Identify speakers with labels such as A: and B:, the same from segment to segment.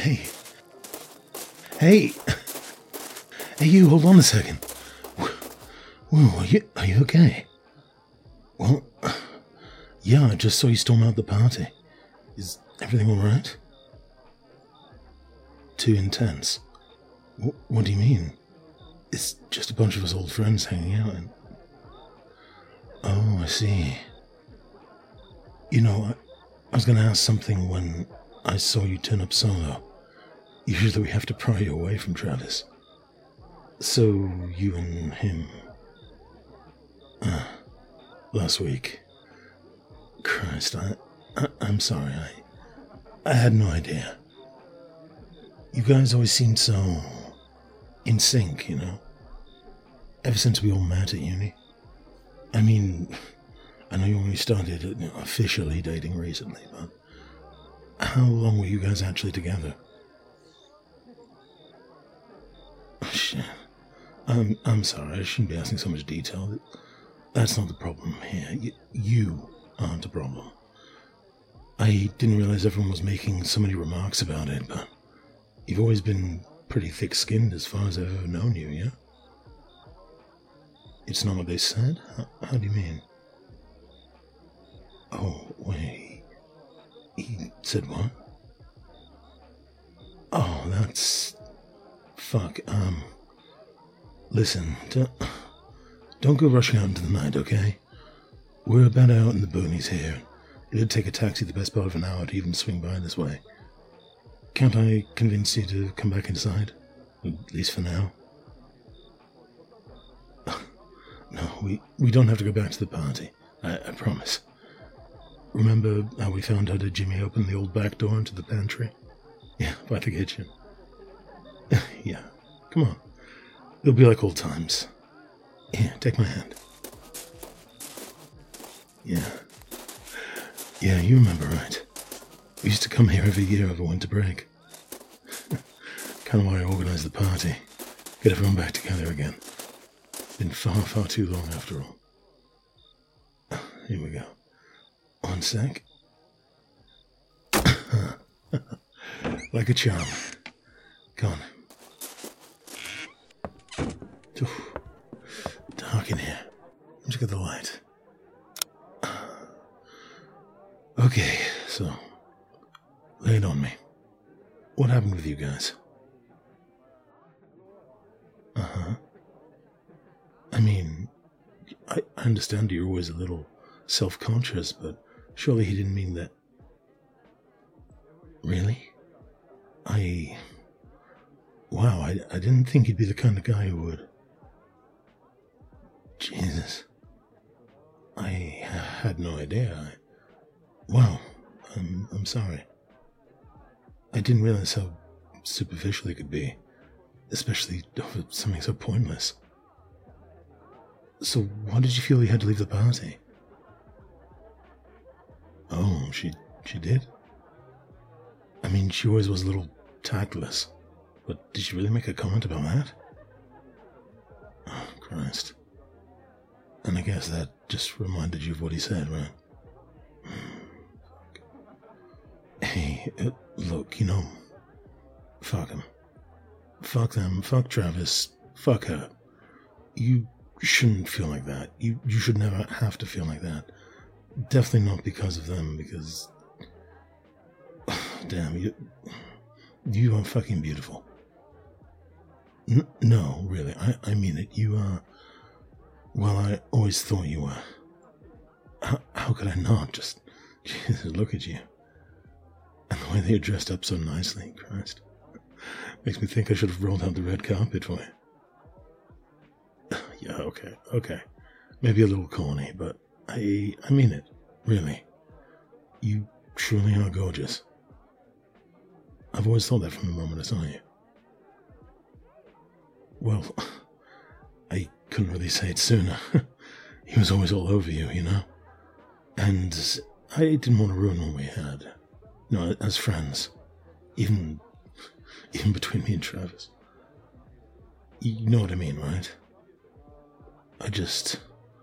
A: Hey. Hey! Hey, you, hold on a second. Whoa, are you okay? Well, yeah, I just saw you storm out the party. Is everything alright? Too intense. What do you mean? It's just a bunch of us old friends hanging out and... Oh, I see. You know, I was going to ask something when I saw you turn up solo. Usually we have to pry you away from Travis. So, you and him... last week. Christ, I'm sorry, I had no idea. You guys always seemed so... in sync, you know? Ever since we all met at uni. I mean, I know you only started officially dating recently, but... how long were you guys actually together? Oh, shit. I'm sorry, I shouldn't be asking so much detail. That's not the problem here. You aren't the problem. I didn't realize everyone was making so many remarks about it, but you've always been pretty thick-skinned as far as I've ever known you, yeah? It's not what they said? How do you mean? Oh, wait. He said what? Oh, that's... Fuck, Listen, don't go rushing out into the night, okay? We're about out in the boonies here. It'd take a taxi the best part of an hour to even swing by this way. Can't I convince you to come back inside? At least for now. No, we don't have to go back to the party. I promise. Remember how we found out that Jimmy opened the old back door into the pantry? Yeah, by the kitchen. Yeah, come on. It'll be like old times. Here, take my hand. Yeah, you remember, right? We used to come here every year over winter break. Kind of why I organized the party. Get everyone back together again. Been far, far too long after all. Here we go. One sec. Like a charm. Go on. Oof. Dark in here. Let's get the light. Okay, so... lay it on me. What happened with you guys? Uh-huh. I mean, I understand you're always a little self-conscious, but surely he didn't mean that. Really? Wow, I didn't think he'd be the kind of guy who would. Jesus. I had no idea. Wow, I'm sorry. I didn't realize how superficial it could be, especially over something so pointless. So why did you feel you had to leave the party? Oh, she did? I mean, she always was a little tactless, but did she really make a comment about that? Oh, Christ. And I guess that just reminded you of what he said, right? Fuck. Hey, look, you know, fuck him. Fuck them, fuck Travis, fuck her. You shouldn't feel like that. You should never have to feel like that. Definitely not because of them, because... Damn, you are fucking beautiful. No, really, I mean it. You are... Well, I always thought you were. How could I not? Just... Jesus, look at you. And the way that you're dressed up so nicely, Christ. Makes me think I should have rolled out the red carpet for you. Yeah, okay. Maybe a little corny, but I mean it, really. You truly are gorgeous. I've always thought that from the moment I saw you. Well, I couldn't really say it sooner. He was always all over you, you know? And I didn't want to ruin what we had. No, as friends. Even between me and Travis. You know what I mean, right? I guess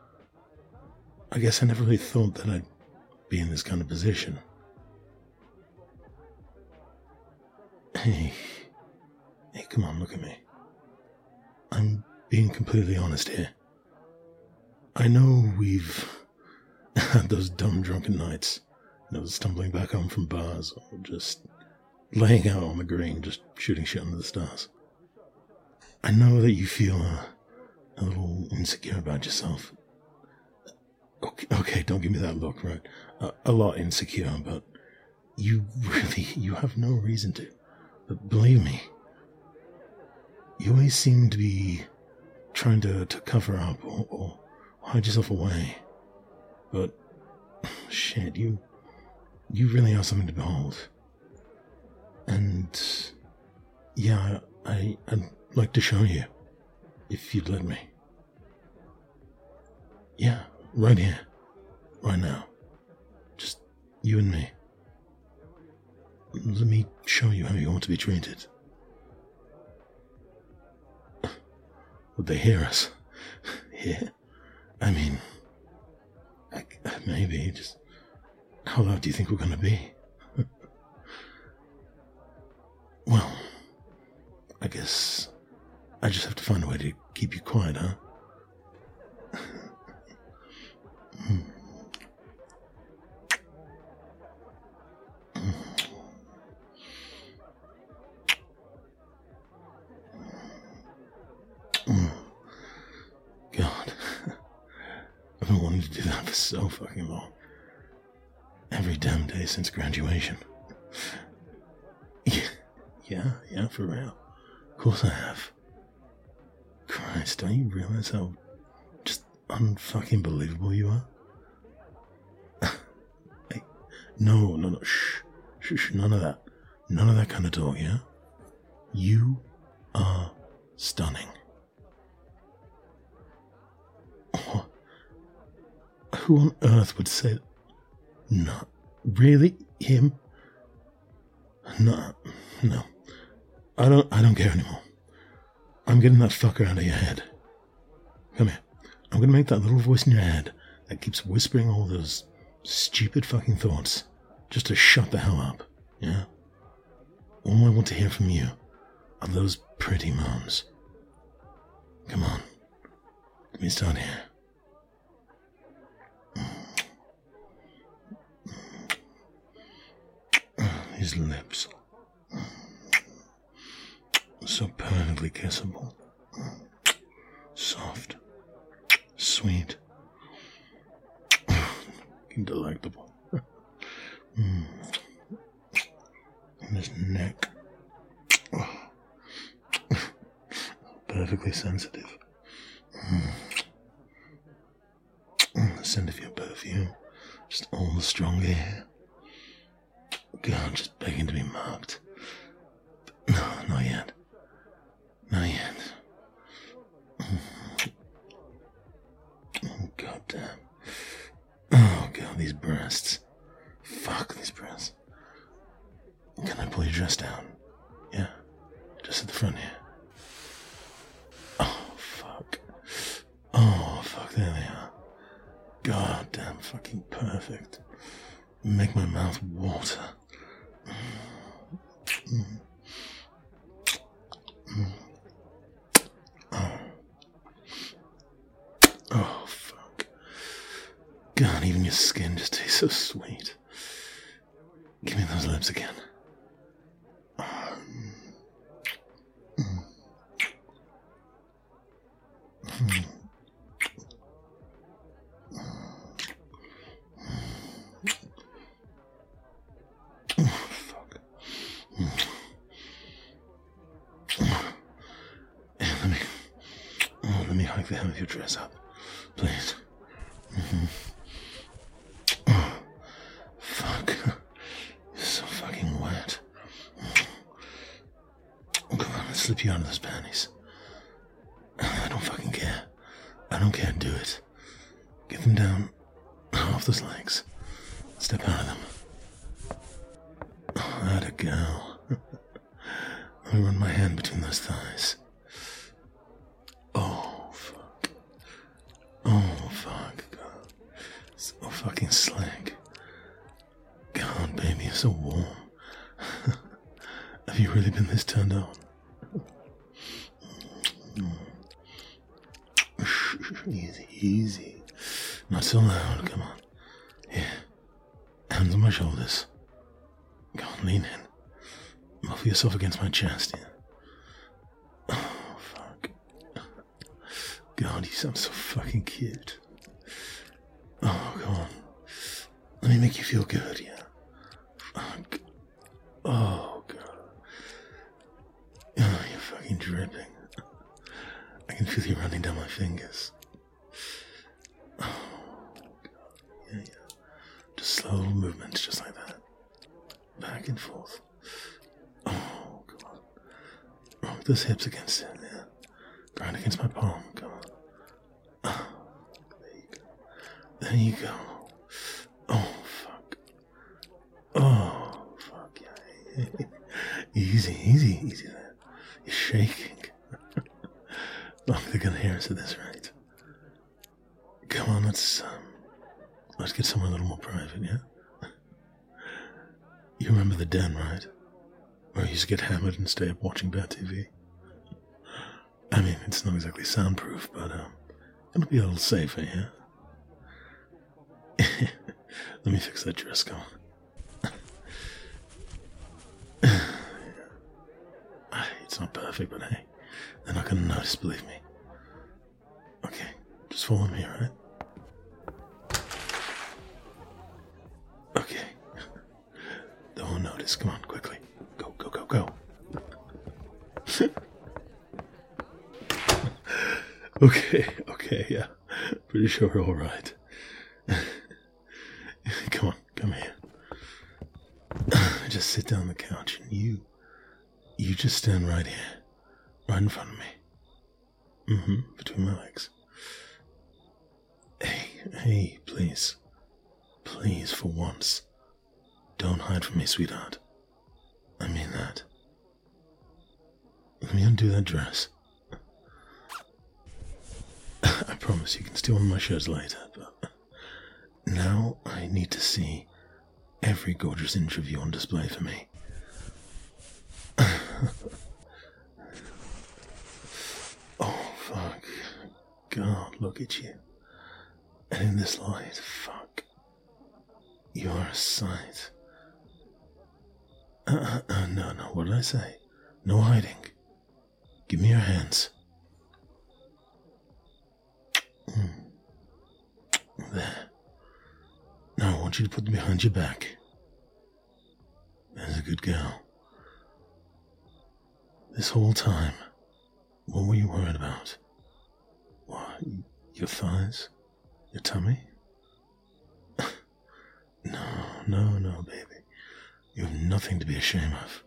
A: I never really thought that I'd be in this kind of position. Hey, come on, look at me. I'm being completely honest here. I know we've had those dumb drunken nights, stumbling back home from bars or just laying out on the green, just shooting shit under the stars. I know that you feel a little insecure about yourself. Okay, don't give me that look, right? A lot insecure, but you have no reason to. But believe me, you always seem to be trying to cover up or hide yourself away. But, shit, you really are something to behold. And, yeah, I'd like to show you, if you'd let me. Yeah, right here, right now. Just you and me. Let me show you how you want to be treated. Would they hear us? Hear? I mean, maybe. Just how loud do you think we're going to be? Well, I guess I just have to find a way to keep you quiet, huh? God, I've been wanting to do that for so fucking long. Every damn day since graduation. Yeah, for real. Of course I have. Christ, don't you realize how just unfucking believable you are? Hey, no, shh, none of that. None of that kind of talk, yeah? You are stunning. Who on earth would say that? No. Really? Him? No. I don't care anymore. I'm getting that fucker out of your head. Come here. I'm gonna make that little voice in your head that keeps whispering all those stupid fucking thoughts just to shut the hell up, yeah? All I want to hear from you are those pretty moans. Come on. Let me start here. His lips. So perfectly kissable. Soft. Sweet. Delectable. And his neck. Perfectly sensitive. The scent of your perfume. Just all the stronger here. God, just begging to be marked. No, not yet. Not yet. Oh, goddamn. Oh, God, these breasts. Fuck these breasts. Can I pull your dress down? Yeah, just at the front here. Oh, fuck. There they are. Goddamn fucking perfect. Make my mouth water. Oh, fuck. God, even your skin just tastes so sweet. Give me those lips again. Let me hike the hem of your dress up, please. Oh, fuck. You're so fucking wet. Come on, let's slip you out of those panties. I don't fucking care. I don't care, do it. Get them down off those legs. Step out of them. Oh, that a girl. Let me run my hand between those thighs. Oh, fuck. Oh, fuck. God. So fucking slick. God, baby, you're so warm. Have Have you really been this turned on? Easy, easy. Not so loud, come on. Here. Hands on my shoulders. Go on, lean in. Muffle yourself against my chest, yeah. Oh, fuck. God, you sound so fucking cute. Oh, come on. Let me make you feel good, yeah. Fuck. Oh, God. Oh, you're fucking dripping. I can feel you running down my fingers. Oh, God. Yeah. Just slow movements, just like that. Back and forth. Oh, God. Rock those hips against it, yeah. Grind against my palm, come on. Oh, there you go. There you go. Oh, fuck. Oh, fuck, yeah. Easy there. You're shaking. They're gonna hear us at this rate. Come on, let's get somewhere a little more private, yeah? You remember the den, right? Where I used to get hammered and stay up watching bad TV? I mean, it's not exactly soundproof, but it'll be a little safer, yeah? Let me fix that dress code. It's not perfect, but hey, they're not gonna notice, believe me. Okay, just follow me, right? Okay. They won't notice. Come on, quickly. Go. Okay, yeah. Pretty sure we're alright. Come on, come here. Just sit down on the couch and you just stand right here. Right in front of me. Between my legs. Hey, please. Please, for once. Don't hide from me, sweetheart. I mean that. Let me undo that dress. I promise you can steal one of my shirts later, but now I need to see every gorgeous inch of you on display for me. Oh, fuck. God, look at you. And in this light, fuck. You are a sight. No, what did I say? No hiding. Give me your hands. There. Now I want you to put them behind your back. There's a good girl. This whole time, what were you worried about? What, your thighs? Your tummy? No, baby. You have nothing to be ashamed of.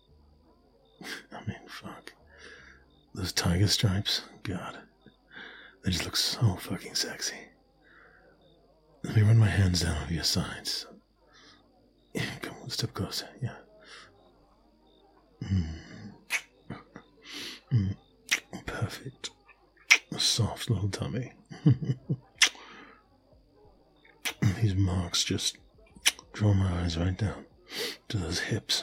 A: I mean, fuck. Those tiger stripes, God. They just look so fucking sexy. Let me run my hands down over your sides. Yeah, come on, step closer, yeah. Perfect. A soft little tummy. These marks just draw my eyes right down to those hips,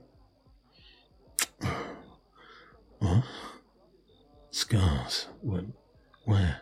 A: yeah. What? Scars? What? Where?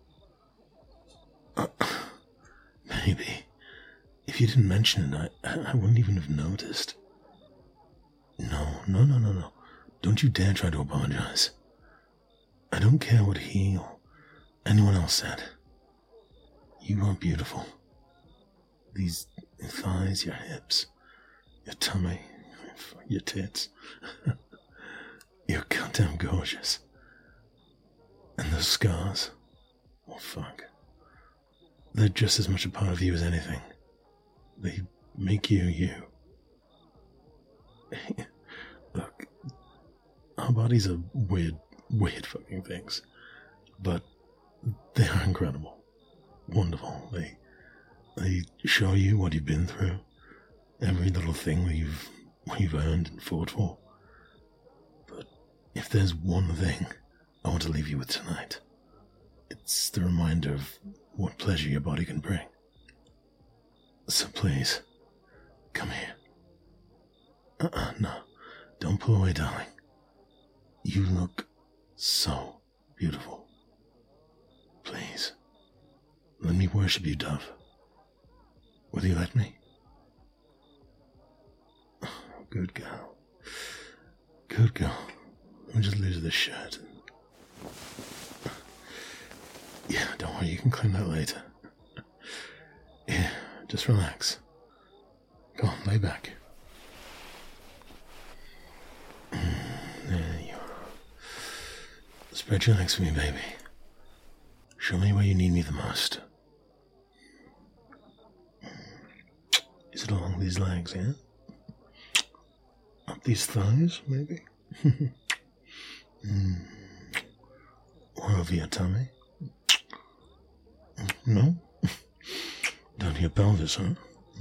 A: Maybe. If you didn't mention it, I wouldn't even have noticed. No. Don't you dare try to apologize. I don't care what he or anyone else said. You are beautiful. These thighs, your hips, your tummy, your tits. You're goddamn gorgeous. And those scars, oh fuck. They're just as much a part of you as anything. They make you you. Look, our bodies are weird fucking things. But they are incredible. Wonderful. They show you what you've been through. Every little thing that you've earned and fought for. But if there's one thing I want to leave you with tonight, it's the reminder of what pleasure your body can bring. So please, come here. No, Don't pull away, darling. You look so beautiful. Please, let me worship you, Dove. Will you let me? Good girl. Good girl. Let me just lose this shirt. Yeah, don't worry, you can clean that later. Yeah, just relax. Go on, lay back. There you are. Spread your legs for me, baby. Show me where you need me the most. Is it along these legs, yeah? Up these thighs, maybe? Or over your tummy? No? Down your pelvis, huh?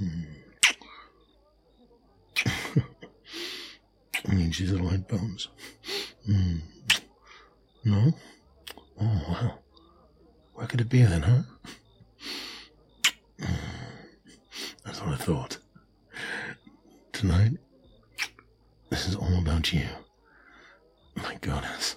A: I mean, these little head bones. No? Oh, wow. Where could it be then, huh? That's what I thought. Tonight, this is all about you. My goodness.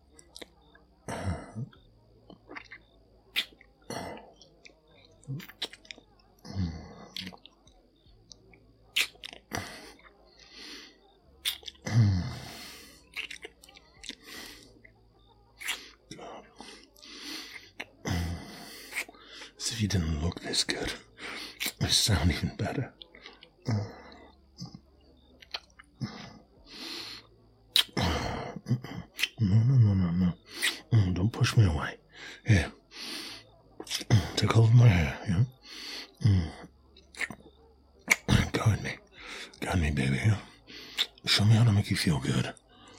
A: As if you didn't look this good. You sound even better. No. Don't push me away. Here. Take hold of my hair, yeah? Guide me, baby, yeah? Show me how to make you feel good.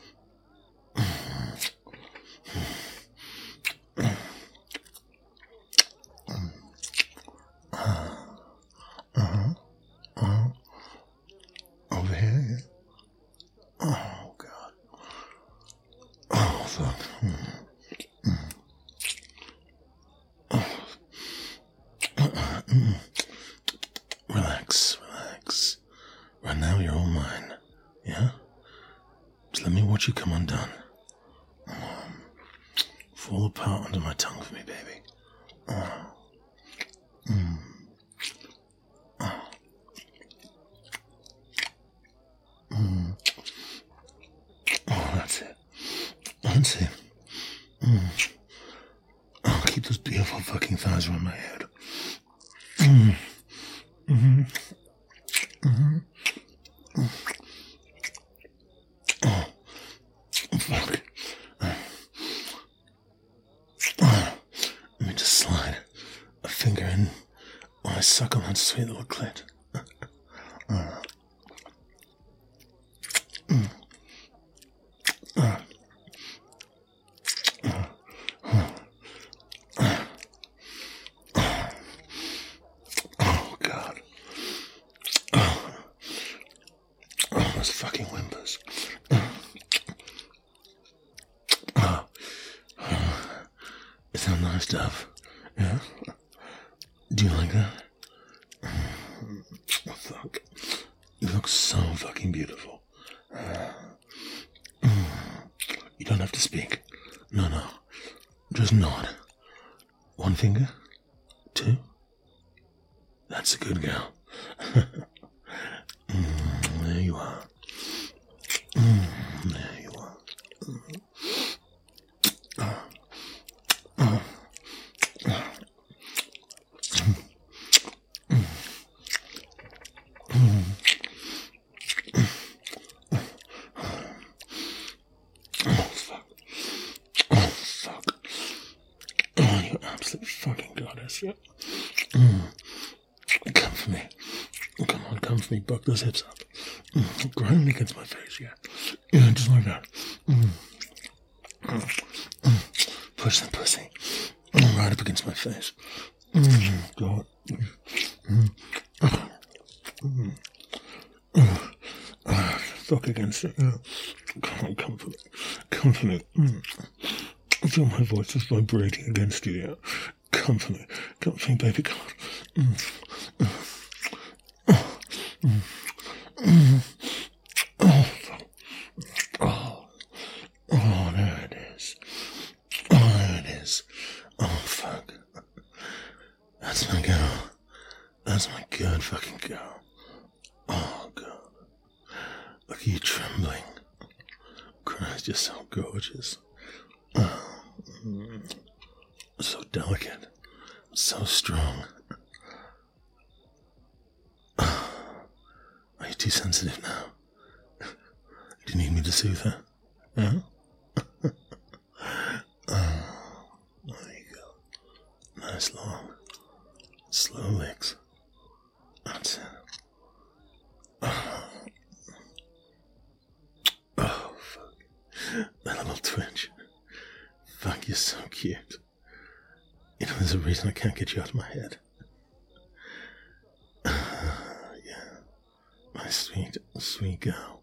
A: Over here, yeah? Oh, God. Oh, fuck. Relax. Right now, you're all mine. Yeah? Just let me watch you come undone. Fall apart under my tongue for me, baby. Oh, that's it. Oh, keep those beautiful fucking thighs around my head. Oh, fuck. Let me just slide a finger in while I suck on that sweet little clit. Oh, God. Oh, those fucking whimpers. Is that nice, Dove? Yeah? Do you like that? Oh, fuck. You look so fucking beautiful. You don't have to speak. No. Just nod. One finger. Two. That's a good girl. There you are. There you are. Absolute fucking goddess, yeah. Come for me. Come for me. Buck those hips up. Grind against my face, yeah. Yeah, just like that. Push the pussy. Right up against my face. Go on. Fuck against it, yeah. Come for me. Come for me. I feel my voice is vibrating against you, yeah? Come for me, baby, God. Oh, fuck. That's my good fucking girl. Oh, God. Look at you trembling. Christ, you're so gorgeous. Oh, so delicate. So strong. Are you too sensitive now? Do you need me to soothe her? Huh? Oh, there you go. Nice long, slow legs. That's it. Oh, fuck. That little twitch. Fuck, you're so cute. You know, there's a reason I can't get you out of my head. Yeah. My sweet, sweet girl.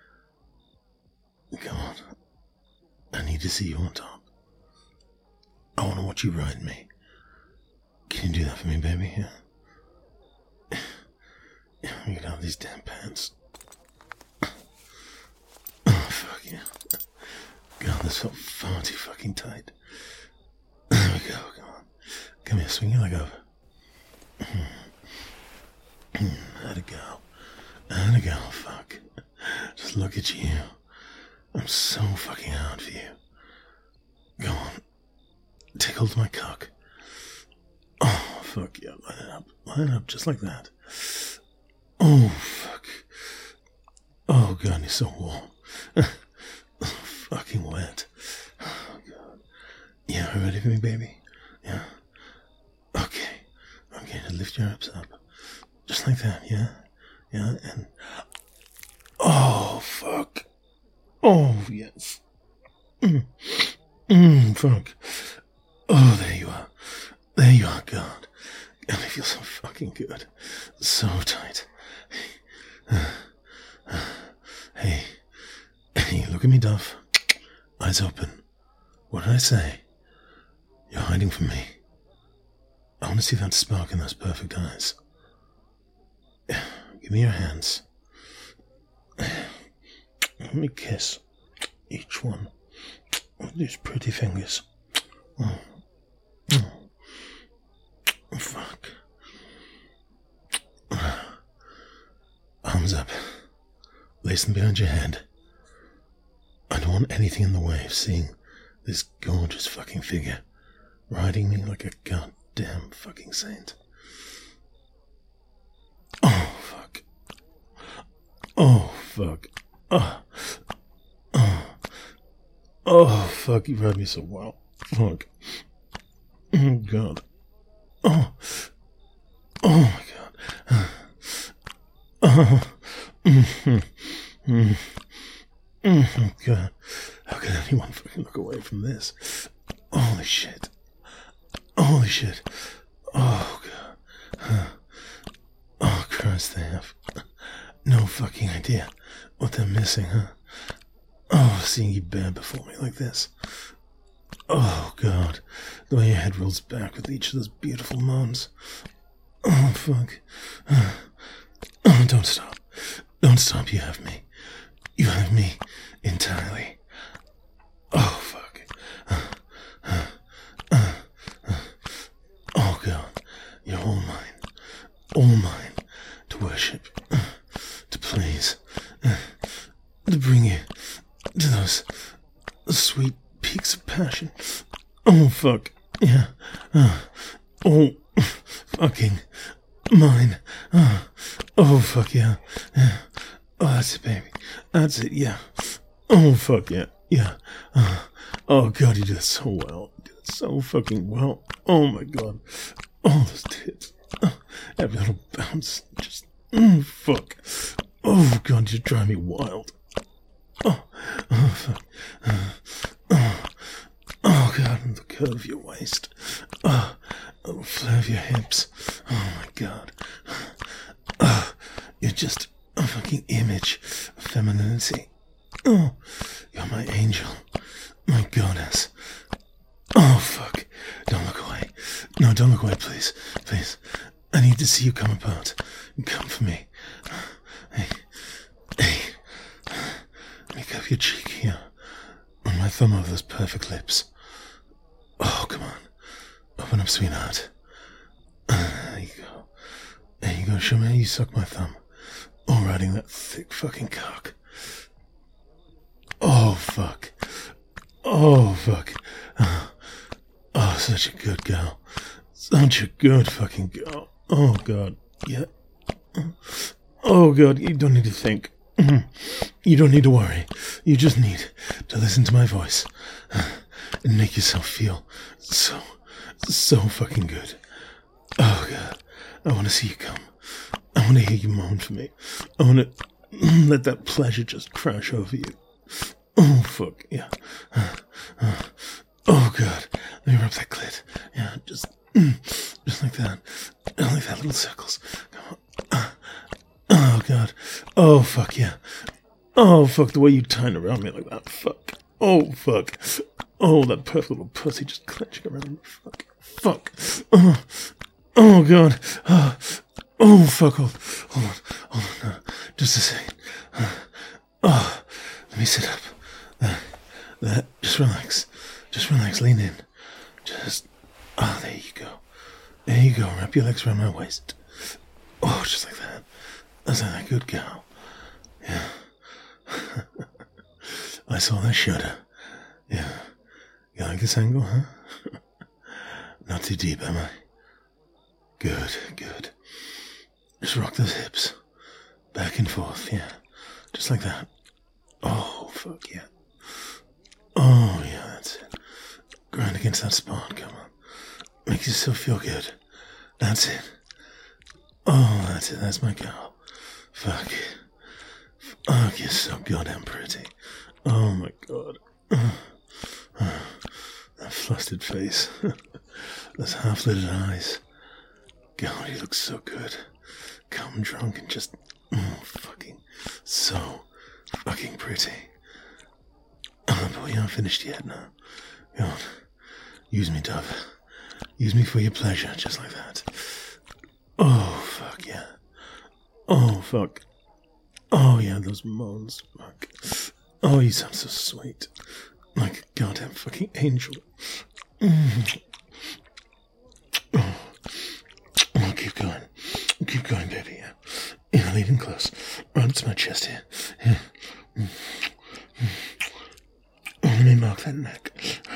A: Come on. I need to see you on top. I want to watch you ride me. Can you do that for me, baby? Yeah. Let me get out of these damn pants. Oh, fuck yeah. God, this felt far too fucking tight. There we go, come on. Come here, swing your leg over. How'd it go? How'd it go? Fuck. Just look at you. I'm so fucking hard for you. Go on. Take hold of my cock. Oh, fuck yeah. Line it up. Line it up just like that. Oh, fuck. Oh, God, you're so warm. Fucking wet. Oh, God. Yeah, are you ready for me, baby? Yeah. Okay. I'm going to lift your hips up. Just like that, yeah? Yeah, and... Oh, fuck. Oh, yes. Fuck. Oh, there you are. There you are, God. God, I feel so fucking good. So tight. Hey. Hey, look at me, Duff. Eyes open. What did I say? You're hiding from me. I want to see that spark in those perfect eyes. Give me your hands. Let me kiss each one with these pretty fingers. Oh. Fuck. Arms up. Lace them behind your head. I don't want anything in the way of seeing this gorgeous fucking figure riding me like a goddamn fucking saint. Oh, fuck. Oh, fuck. Oh, fuck, you've heard me so well. Fuck. Oh, God. Oh my God. Oh, God. How can anyone fucking look away from this? Holy shit. Holy shit. Oh, God. Oh, Christ, they have no fucking idea what they're missing, huh? Oh, seeing you bare before me like this. Oh, God. The way your head rolls back with each of those beautiful moans. Oh, fuck. Oh, don't stop. Don't stop. You have me. You have me entirely. Oh, fuck. Oh, God. You're all mine. All mine. To worship. To please. To bring you to those sweet peaks of passion. Oh, fuck. Yeah. Oh, fucking mine. Oh, fuck yeah. Yeah. Oh, that's it, baby. That's it, yeah. Oh, fuck yeah. Yeah. Oh, God, you did it so well. You did it so fucking well. Oh, my God. Oh, those tits. Every little bounce. Just, fuck. Oh, God, you drive me wild. Oh, fuck. Oh, God, and the curve of your waist. Oh, a little flare of your hips. Oh, my God. You're just a fucking image of femininity. Oh, you're my angel. My goddess. Oh, fuck. Don't look away. No, don't look away, please. Please. I need to see you come apart. Come for me. Hey. Let me cuff your cheek here. Run my thumb over those perfect lips. Oh, come on. Open up, sweetheart. There you go. go. Show me how you suck my thumb. Oh, riding that thick fucking cock. Oh, fuck. Oh, fuck. Oh, such a good girl. Such a good fucking girl. Oh, God. Yeah. Oh, God, you don't need to think. You don't need to worry. You just need to listen to my voice and make yourself feel so fucking good. Oh, God. I want to see you come. I want to hear you moan for me. I want to let that pleasure just crash over you. Oh, fuck, yeah. Oh, God. Let me rub that clit. Yeah, just like that. Like that, little circles. Come on. Oh, God. Oh, fuck, yeah. Oh, fuck, the way you tied around me like that. Fuck. Oh, fuck. Oh, that perfect little pussy just clenching around me. Fuck. Fuck. Oh, God. Oh, fuck. Hold on. No. Just a second. Oh, let me sit up. That. Just relax. Lean in. There you go. There you go. Wrap your legs around my waist. Oh, just like that. That's like that good girl. Yeah. I saw that shudder. Yeah. You like this angle, huh? Not too deep, am I? Good. Just rock those hips. Back and forth, yeah. Just like that. Oh, fuck, yeah. Oh, yeah, that's it. Grind against that spot, come on. Makes you still feel good. That's it. Oh, that's it, that's my girl. Fuck, you're so goddamn pretty. Oh, my God. That flustered face. Those half-lidded eyes. God, you look so good. Come drunk and just... fucking... so... fucking pretty. Oh, but we aren't finished yet, no. Go on. Use me, dove. Use me for your pleasure, just like that. Oh, fuck, yeah. Oh, fuck. Oh, yeah, those moans. Fuck. Oh, you sound so sweet. Like a goddamn fucking angel. Oh, keep going. Keep going, baby, yeah. Yeah, lean in close. Right up to my chest here. Yeah. Oh, let me mark that neck.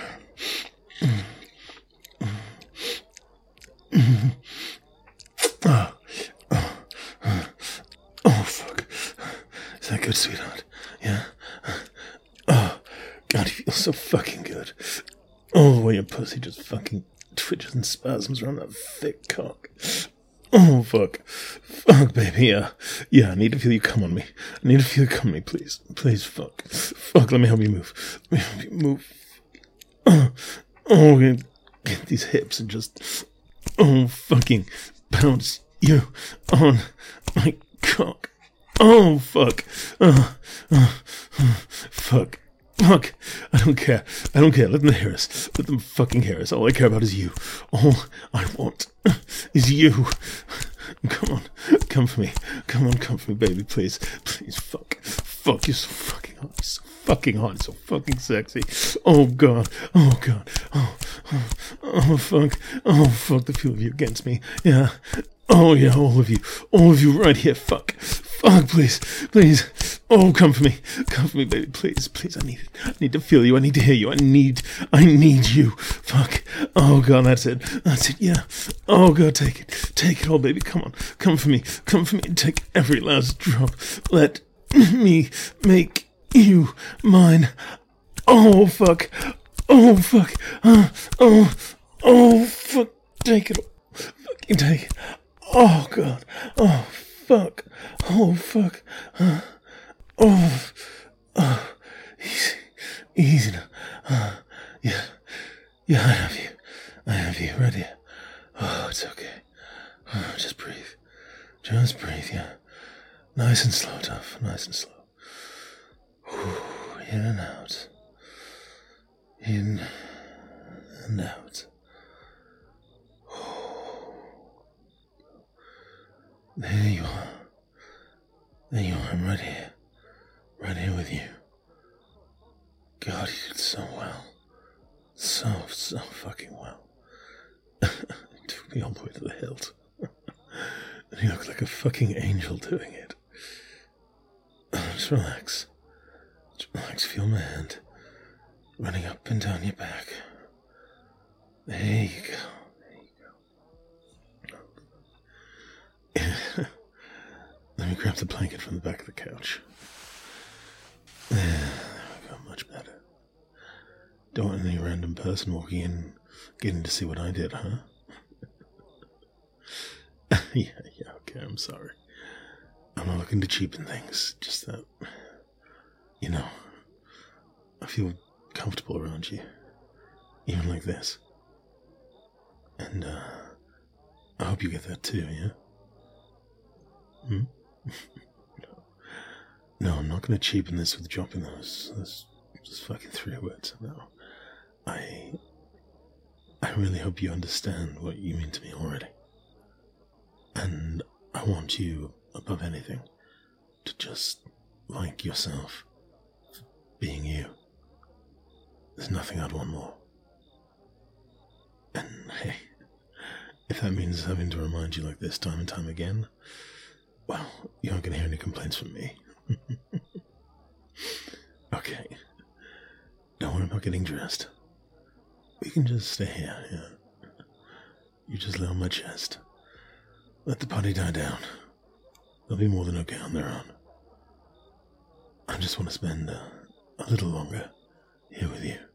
A: Oh, fuck. Is that good, sweetheart? Yeah? Oh, God, you feel so fucking good. Oh, the way your pussy just fucking twitches and spasms around that thick cock. Oh, fuck. Fuck, baby, yeah. Yeah, I need to feel you come on me. I need to feel you come on me, please. Please, fuck. Fuck, let me help you move. Let me help you move. Oh, get these hips and just... oh, fucking bounce you on my cock. Oh, fuck. Fuck. Fuck. I don't care. Let them hear us. Let them fucking hear us. All I care about is you. All I want is you. Come on. Come for me. Come on, come for me, baby. Please. Please, fuck. Fuck, you're so fucking hot. You're so fucking hot. So fucking sexy. Oh, God. Oh, God. Oh, fuck. Oh, fuck, the few of you against me. Yeah. Oh, yeah, all of you. All of you right here. Fuck. Fuck, please. Please. Oh, come for me. Come for me, baby. Please. Please, I need it. I need to feel you. I need to hear you. I need you. Fuck. Oh, God, that's it. That's it, yeah. Oh, God, take it. Take it all, baby. Come on. Come for me. Come for me. Take every last drop. Let me make you mine. Oh, fuck. Oh, fuck. Oh, fuck. Take it all. Fucking take it. Oh, God. Oh, fuck. Oh, fuck. Easy now. Yeah, I have you, right here. Oh, it's okay. Just breathe, yeah. Nice and slow, tough, nice and slow. In and out. In and out. There you are. I'm right here. Right here with you. God, you did so well. So fucking well. It took me all the way to the hilt. And you look like a fucking angel doing it. Just relax. Just relax, feel my hand running up and down your back. There you go. Let me grab the blanket from the back of the couch. There we go, much better. Don't want any random person walking in, getting to see what I did, huh? Yeah, okay, I'm sorry. I'm not looking to cheapen things, just that, I feel comfortable around you, even like this. And, I hope you get that too, yeah? No, I'm not going to cheapen this with dropping those just fucking 3 words. No. I really hope you understand what you mean to me already. And I want you, above anything, to just like yourself, being you. There's nothing I'd want more. And hey, if that means having to remind you like this time and time again, well, you aren't going to hear any complaints from me. Okay. Don't worry about getting dressed. We can just stay here, yeah. You just lay on my chest. Let the party die down. They'll be more than okay on their own. I just want to spend a little longer here with you.